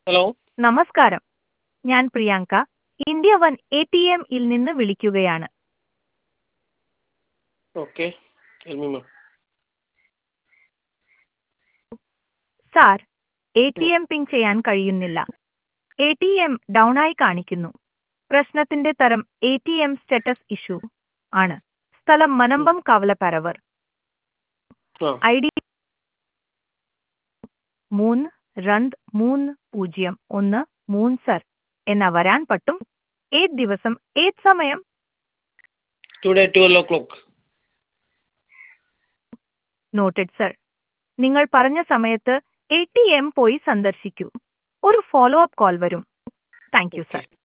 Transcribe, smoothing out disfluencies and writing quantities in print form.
Hello. നമസ്കാരം, ഞാൻ Priyanka, India one ATM ൽ നിന്ന് വിളിക്കുകയാണ്. Okay, tell me ma'am. Sir, ATM PIN ചെയ്യാൻ കഴിയുന്നില്ല. ATM ഡൗൺ ആയി കാണിക്കുന്നു. പ്രശ്നത്തിന്റെ തരം ATM സ്റ്റാറ്റസ് ഇഷ്യൂ ആണ്. സ്ഥലം മനമ്പം കവലപ്പരവർ. ആ ID 323013 സർ എന്ന വരാൻ പറ്റും. ഏത് ദിവസം ഏത് സമയം? Today 12 o'clock. Noted sir. നിങ്ങൾ പറഞ്ഞ സമയത്ത് ATM പോയി സന്ദർശിക്കൂ. ഒരു ഫോളോ അപ്പ് കോൾ വരും. Thank you sir.